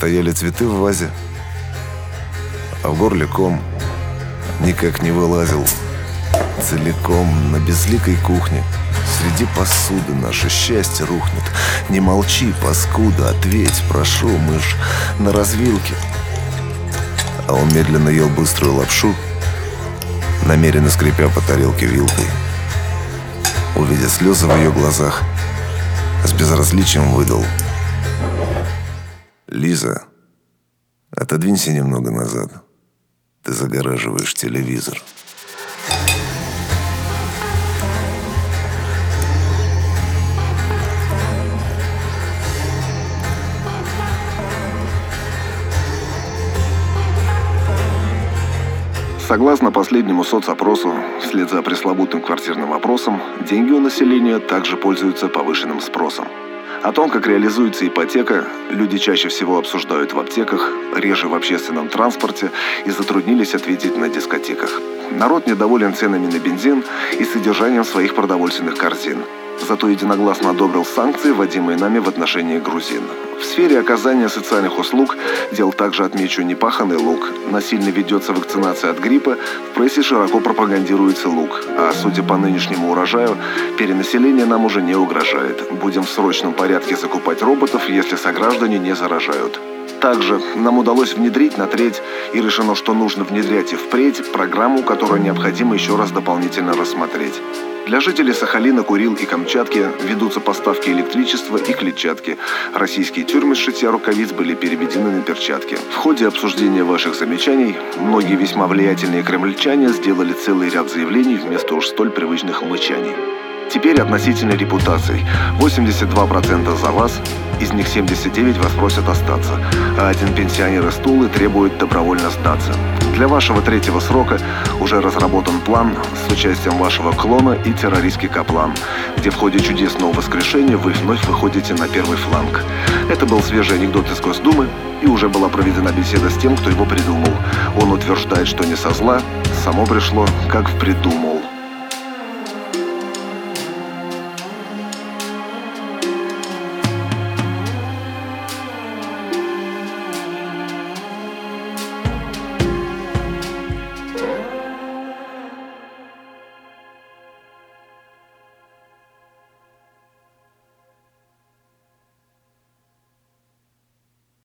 стояли цветы в вазе, а в горле ком никак не вылазил. Целиком на безликой кухне среди посуды наше счастье рухнет. Не молчи, паскуда, ответь, прошу, мы ж на развилке. А он медленно ел быструю лапшу, намеренно скрипя по тарелке вилкой. Увидя слезы в ее глазах, с безразличием выдал: «Лиза, отодвинься немного назад. Ты загораживаешь телевизор». Согласно последнему соцопросу, вслед за пресловутым квартирным вопросом, деньги у населения также пользуются повышенным спросом. О том, как реализуется ипотека, люди чаще всего обсуждают в аптеках, реже в общественном транспорте и затруднились ответить на дискотеках. Народ недоволен ценами на бензин и содержанием своих продовольственных корзин. Зато единогласно одобрил санкции, вводимые нами в отношении грузин. В сфере оказания социальных услуг дел также отмечу непаханный лук. Насильно ведется вакцинация от гриппа, в прессе широко пропагандируется лук. А судя по нынешнему урожаю, перенаселение нам уже не угрожает. Будем в срочном порядке закупать роботов, если сограждане не заражают. Также нам удалось внедрить на треть, и решено, что нужно внедрять и впредь, программу, которую необходимо еще раз дополнительно рассмотреть. Для жителей Сахалина, Курил и Камчатки ведутся поставки электричества и клетчатки. Российские тюрьмы с шитья рукавиц были переведены на перчатки. В ходе обсуждения ваших замечаний многие весьма влиятельные кремльчане сделали целый ряд заявлений вместо уж столь привычных мычаний. Теперь относительно репутаций. 82% за вас, из них 79 вас просят остаться, а один пенсионер из Тулы требует добровольно сдаться. Для вашего третьего срока уже разработан план с участием вашего клона и террористки Каплан, где в ходе чудесного воскрешения вы вновь выходите на первый фланг. Это был свежий анекдот из Госдумы, и уже была проведена беседа с тем, кто его придумал. Он утверждает, что не со зла, само пришло, как в придумал.